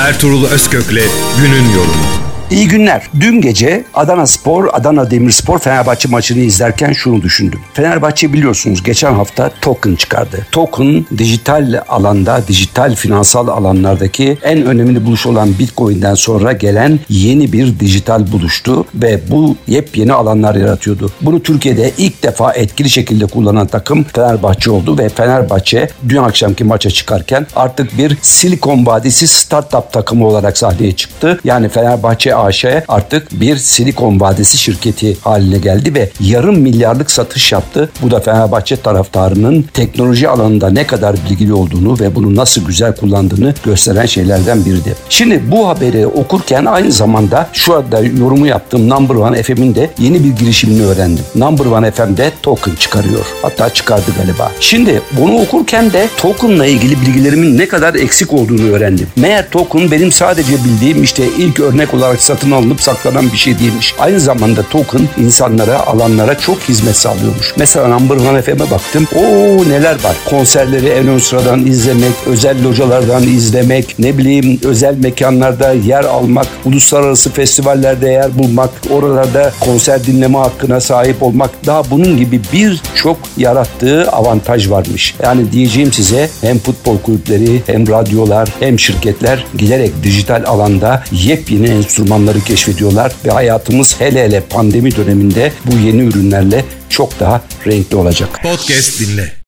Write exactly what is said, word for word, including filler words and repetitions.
Ertuğrul Özkök'le günün yorunu. İyi günler. Dün gece Adanaspor, Adana Demirspor Fenerbahçe maçını izlerken şunu düşündüm. Fenerbahçe biliyorsunuz geçen hafta token çıkardı. Token dijital alanda, dijital finansal alanlardaki en önemli buluş olan Bitcoin'den sonra gelen yeni bir dijital buluştu ve bu yepyeni alanlar yaratıyordu. Bunu Türkiye'de ilk defa etkili şekilde kullanan takım Fenerbahçe oldu ve Fenerbahçe dün akşamki maça çıkarken artık bir Silikon Vadisi startup takımı olarak sahneye çıktı. Yani Fenerbahçe A Ş artık bir Silikon Vadisi şirketi haline geldi ve yarım milyarlık satış yaptı. Bu da Fenerbahçe taraftarının teknoloji alanında ne kadar bilgili olduğunu ve bunu nasıl güzel kullandığını gösteren şeylerden biridir. Şimdi bu haberi okurken aynı zamanda şu anda yorumu yaptığım Number One F M'in de yeni bir girişimini öğrendim. Number One F M'de token çıkarıyor. Hatta çıkardı galiba. Şimdi bunu okurken de tokenla ilgili bilgilerimin ne kadar eksik olduğunu öğrendim. Meğer token benim sadece bildiğim işte ilk örnek olarak satın alınıp saklanan bir şey değilmiş. Aynı zamanda token insanlara, alanlara çok hizmet sağlıyormuş. Mesela Number One F M'e baktım. Oo neler var. Konserleri en ön sıradan izlemek, özel localardan izlemek, ne bileyim özel mekanlarda yer almak, uluslararası festivallerde yer bulmak, oralarda konser dinleme hakkına sahip olmak, daha bunun gibi birçok yarattığı avantaj varmış. Yani diyeceğim size hem futbol kulüpleri, hem radyolar, hem şirketler giderek dijital alanda yepyeni enstrümanları keşfediyorlar ve hayatımız hele hele pandemi döneminde bu yeni ürünlerle çok daha renkli olacak. Podcast dinle.